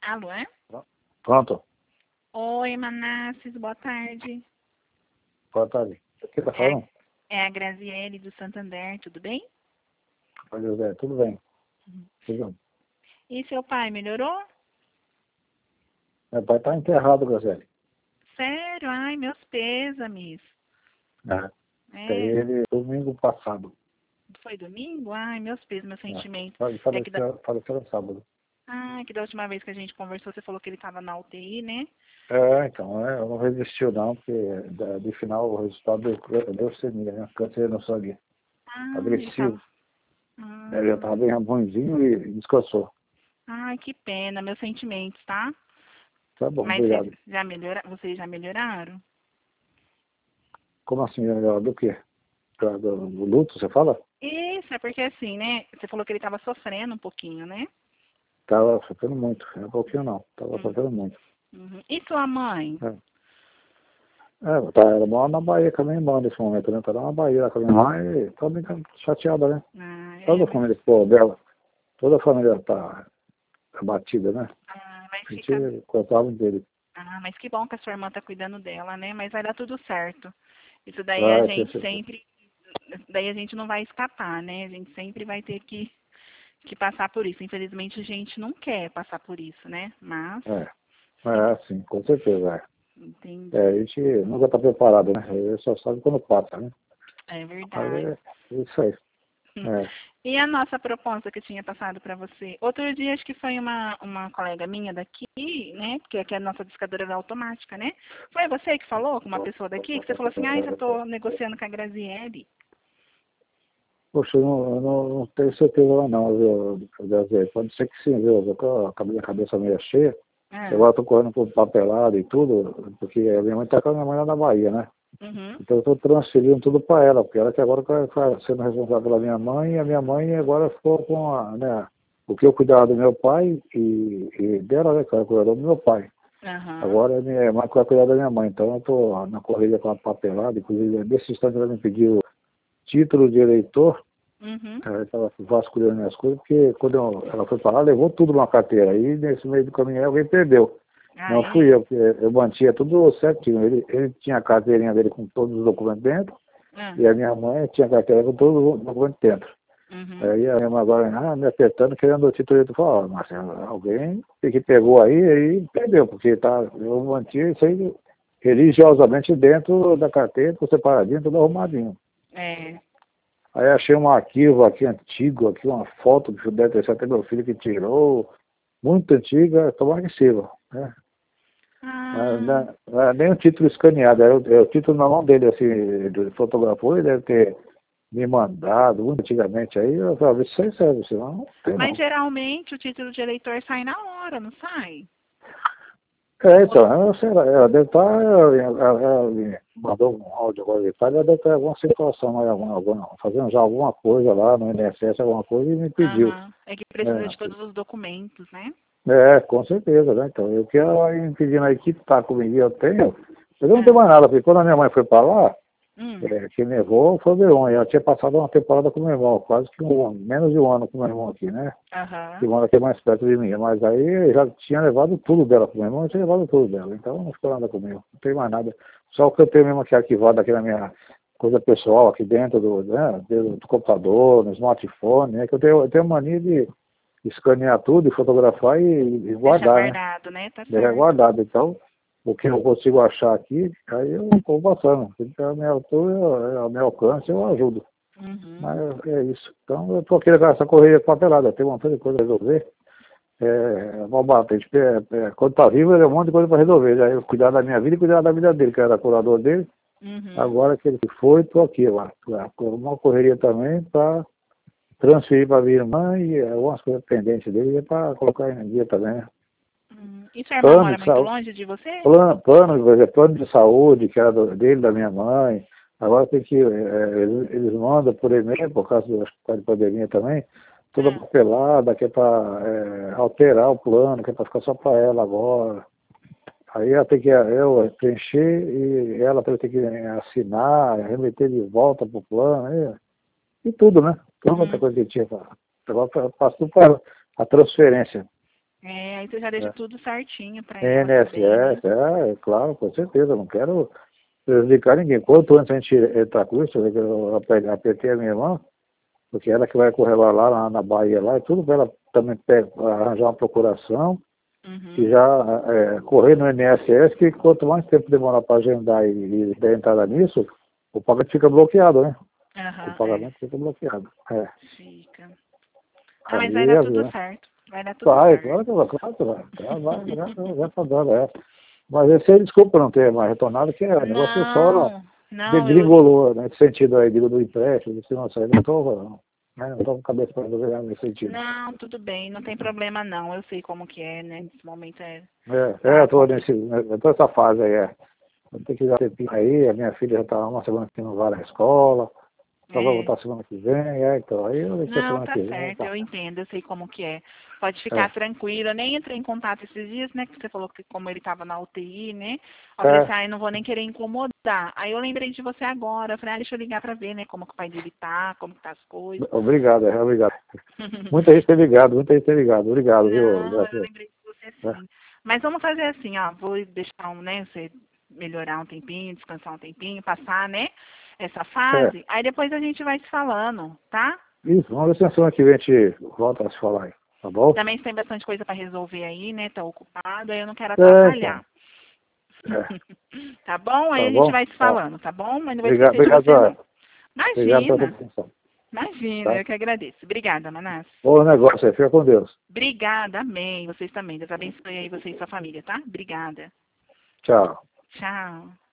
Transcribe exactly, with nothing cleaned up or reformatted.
Alô, é? Pronto. Oi, Manasses, boa tarde. Boa tarde. O que tá falando? É, é a Graziele do Santander, tudo bem? Oi, José, tudo bem. Uhum. Tudo bem. E seu pai, melhorou? Meu pai tá enterrado, Graziele. Sério? Ai, meus pêsames. É. Tem É, ele domingo passado. foi domingo? Ai, meus pêsames, meus É. sentimentos. Ele É que da... faleceu, faleceu no sábado. Ah, que da última vez que a gente conversou, você falou que ele estava na U T I, né? É, então, é, eu não resistiu não, porque da- de final o resultado deu leucemia, né? Câncer no sangue. Ah, ele Agressivo. estava... Ah, Ele já tava bem ruimzinho e descansou. ai, que pena, meus sentimentos, tá? Tá bom, Mas vocês obrigado. já, melhora... vocês já melhoraram? Como assim, melhor do quê? Do, do, do luto, você fala? Isso, é porque assim, né? Você falou que ele estava sofrendo um pouquinho, né? Tava sofrendo muito, é um pouquinho não, tava Hum, sofrendo muito. uhum. E sua mãe? É. É, tá, ela mora na Bahia com a minha irmã nesse momento, né? Tá lá na Bahia lá com a minha irmã e tá bem chateada, né? Ah, é, Toda a mas, família pô, dela, toda a família tá abatida, né? ah, mas A fica. gente gostava dele. Ah, mas que bom que a sua irmã tá cuidando dela, né? Mas vai dar tudo certo. Isso daí a Vai ter gente certeza. sempre. Daí a gente não vai escapar, né? A gente sempre vai ter que, que passar por isso. Infelizmente a gente não quer passar por isso, né? Mas, É, é, sim, com certeza, é. É, entendi. a gente nunca tá preparado, né? Ele só sabe quando passa, né? É Mas verdade. é isso aí. É. E a nossa proposta que eu tinha passado para você? Outro dia, acho que foi uma, uma colega minha daqui, né? Porque aqui a nossa discadora era automática, né? Foi você que falou com uma pessoa daqui, que você falou assim, ah, já estou negociando com a Graziele. Poxa, eu não, eu não, não tenho certeza lá não, viu, Zé? Pode ser que sim, viu? Eu tô com a minha cabeça meio cheia. Ah, Agora eu tô correndo por papelado e tudo, porque a minha mãe tá com a minha mãe lá na Bahia, né? uhum, Então eu estou transferindo tudo para ela, porque ela que agora está sendo responsável pela minha mãe, e a minha mãe agora ficou com a, né, o que eu cuidava do meu pai e, e dela, né, que ela cuidava do meu pai. aham, Agora a minha irmã que vai cuidar da minha mãe, então eu estou na corrida com a papelada, inclusive nesse instante ela me pediu título de eleitor, uhum. ela estava vasculhando minhas coisas, porque quando eu, ela foi para lá, levou tudo numa carteira, aí nesse meio do caminho alguém perdeu. Ah, Não fui é? eu, porque eu mantinha tudo certinho. Ele, ele tinha a carteirinha dele com todos os documentos dentro, Ah, e a minha mãe tinha a carteira com todos os documentos dentro. uhum. Aí a minha mãe agora ah, me apertando, querendo o título. Eu falei, ó, Marcelo, alguém que pegou aí, aí perdeu, porque tá, eu mantinha isso aí religiosamente dentro da carteira, tudo separadinho, tudo arrumadinho. É. Aí achei um arquivo aqui antigo, aqui uma foto que deve ter sido até meu filho que tirou, muito antiga, tomara que sirva, né? Mas, Ah, né, não é nem o título escaneado, é o, é o título na mão dele, assim, ele fotografou e deve ter me mandado, muito antigamente, aí eu falei, isso aí serve, senão não tem mas não. geralmente o título de eleitor sai na hora, não sai? É, Ou- então, eu sei lá, ela deve estar, ela, ela, ela me mandou um áudio agora de tarde, ela deve ter alguma situação, aí, alguma, alguma, fazendo já alguma coisa lá no I N S S, alguma coisa, e me pediu. Aham. É que precisa de É, todos os documentos, né? é, com certeza, né? Então, eu que ela me pedindo aí que tá comigo, eu tenho, eu não tenho Ah, mais nada, porque quando a minha mãe foi para lá, hum, é, quem levou foi o Verão. Eu tinha passado uma temporada com meu irmão, quase que um ano, menos de um ano com meu irmão aqui, né? Que aham. mora aqui mais perto de mim. Mas aí eu já tinha levado tudo dela com meu irmão, eu tinha levado tudo dela. Então não ficou nada comigo, não tem mais nada. Só o que eu tenho mesmo aqui arquivado aqui na minha coisa pessoal, aqui dentro do, né, do, do computador, no smartphone, né? Que eu tenho, eu tenho mania de escanear tudo, e fotografar e, e Deixa guardar, né? guardado, né? Tá Deixar certo. guardado. Então, o que eu consigo achar aqui, aí eu vou passando. Então, a minha altura, ao meu alcance, eu ajudo. Uhum. Mas é isso. Então, eu estou aqui com essa correia papelada. Tem um monte de coisa a resolver. É, mal batente. É, é, quando está vivo, ele tem um monte de coisa para resolver. Já eu cuidar da minha vida e cuidar da vida dele, que era curador dele. Uhum. Agora que ele foi, estou aqui lá. Uma correria também para transferir para a minha irmã e algumas coisas pendentes dele para colocar em dia também, né? Hum. E sua irmã Plano mora de muito saúde. longe de você? Plano, plano, por exemplo, plano de saúde, que era do, dele, da minha mãe. Agora tem que, é, eles, eles mandam por e-mail, por causa do- da pandemia também, toda Ah, papelada, que é para é, alterar o plano, que é para ficar só para ela agora. Aí ela tem que eu preencher e ela vai ter que assinar, remeter de volta para o plano, aí, e tudo, né? Toda outra hum. coisa que tinha. Pra, agora passa tudo para a transferência. É, aí você já deixa É. tudo certinho para I ela N S saber, S, é, claro, com certeza, não quero prejudicar ninguém. Quanto antes a gente entrar com isso, eu ape- apertei a minha irmã, porque ela que vai correr lá, lá na, na Bahia, lá, e tudo para ela também pega, arranjar uma procuração né? e Uhum. já é, correr no I N S S, que quanto mais tempo demorar para agendar e, e dar entrada nisso, o pagamento fica bloqueado, né? O Aham, é, pagamento fica bloqueado. É. fica. Ah, mas vai Aí, dar tudo é, certo. Vai dar tudo vai, certo. claro que vai, claro que vai. Tá, vai, já, já tá dando, é. Mas esse aí, desculpa não ter mais retornado, que é, o negócio só Não, não, eu. degringolou, né, nesse sentido aí, digo, do empréstimo, do não sei, não estou né, não tô com cabeça para resolver nesse sentido. Não, tudo bem, não tem problema não. Eu sei como que é, né? Nesse momento é. É, é Tá eu tô complicado. nesse, eu tô nessa fase aí, é. Eu tenho que dar tempinho aí, a minha filha já tá uma semana que não vai na escola, só vai É. voltar semana que vem, é, então, aí eu deixei a Não, semana tá que vem, certo, tá. eu entendo, eu sei como que é. Pode ficar É, tranquilo. Eu nem entrei em contato esses dias, né? Que você falou que como ele tava na U T I, né? Eu falei assim, é, ai, não vou nem querer incomodar. Aí eu lembrei de você agora. Eu falei, ah, deixa eu ligar pra ver, né? Como que o pai dele tá, como que tá as coisas. obrigado, é, obrigado. Muita gente tem ligado, muita gente tem ligado, obrigado, viu, Não, eu Beatriz? lembrei de você É, sim. Mas vamos fazer assim, ó. Vou deixar um, né? Você melhorar um tempinho, descansar um tempinho, passar, né? Essa é. fase. Aí depois a gente vai se falando, tá? Isso, vamos ver se na semana que vem a gente volta a se falar aí, tá bom? Também você tem bastante coisa para resolver aí, né? Tá ocupado, aí eu não quero É, então, atrapalhar. é, Tá bom? Aí tá a gente bom? vai se Ó, falando, tá bom? Mas não vou obrigado, esquecer de obrigado, você, Zé. não. Obrigado pela sua Imagina. atenção, Imagina, tá? eu que agradeço. Obrigada, Manás. Bom negócio aí, fica com Deus. Obrigada, amém. Vocês também. Deus abençoe aí você e sua família, tá? Obrigada. Tchau. Tchau.